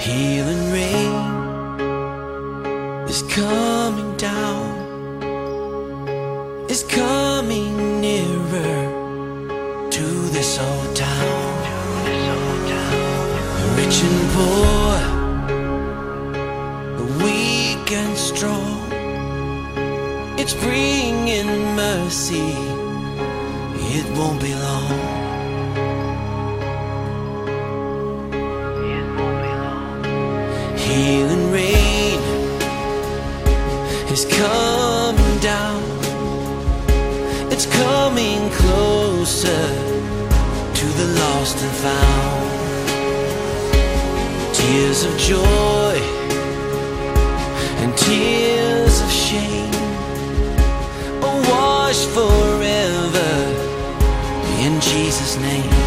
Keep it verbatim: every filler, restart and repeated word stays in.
Healing rain is coming down, is coming nearer to this old town. Rich and poor, weak and strong, it's bringing mercy, it won't be long. Healing rain is coming down, it's coming closer to the lost and found. Tears of joy and tears of shame are washed forever in Jesus' name.